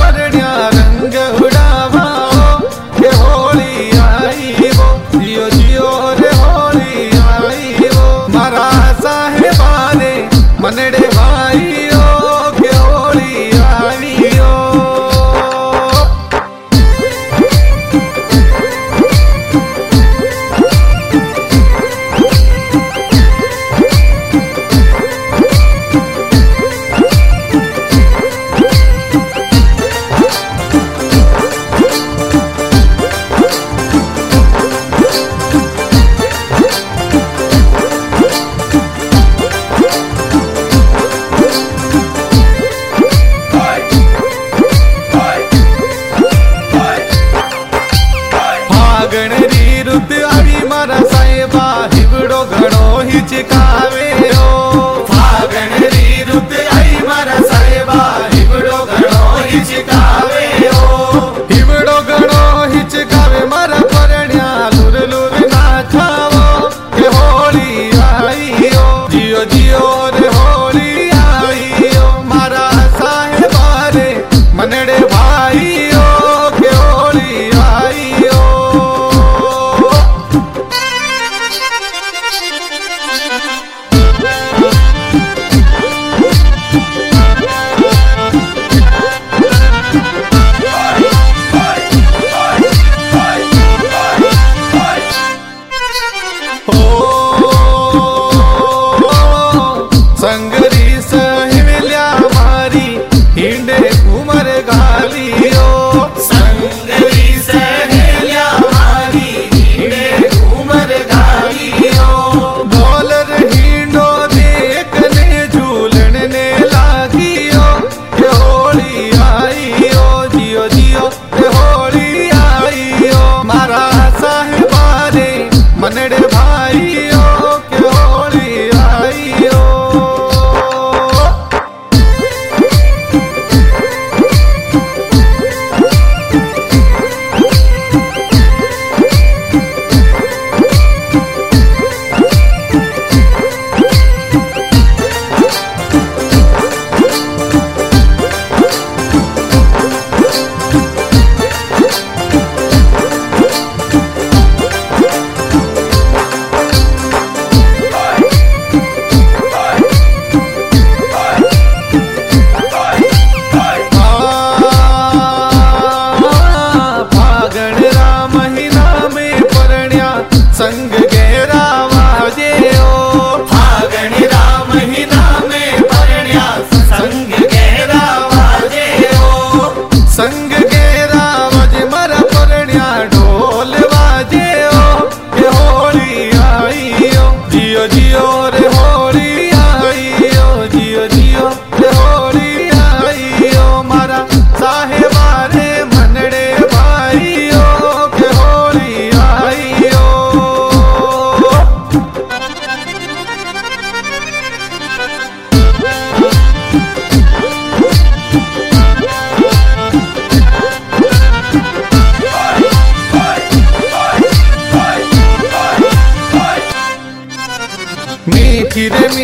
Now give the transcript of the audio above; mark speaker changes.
Speaker 1: परण्या रंग उड़ावा के होली आई वो, जियो जियो रे होली आई वो। मारा साहेबा रे मनड़े भाई ओ के होली आई ओ। फागण री रुत आई मारा साहेबा हिवड़ो घणो हिचकावे ओ। फागण री रुत आई मारा साहेबा हिवड़ो घणो हिचकावे ओ। हिवड़ो घणो हिचकावे मारा परण्या लुर लुर नाचावो के होली आई ओ। जियो जियो रे होली आई ओ। मारा साहेबा रे मनड़े भाई ओ के होली आई ओ। संगरी सहेलिया मारी हिंडे उमर गालियो। संगरी सहेलिया मारी हिंडे उमर गालियो। डॉलर हिंडो देखने झूलन ने लागियो के होली आईयो। जियो जियो के होली आईयो। मारा साहेबा रे मनड़े भाईयो के होली आईयो। संग गेरा वाजे ओ। फागण रा महीना में परण्या संग गेरा वाजे ओ। संग गेरा वाजे मारा परण्या ढोल वाजे ओ के होली आई ओ। जियो जियो रे होली आई ओ। जियो जियो रे होली आई ओ। मारा साहेबा रे मनड़े भाई ओ के होली आई ओ। मीठी रे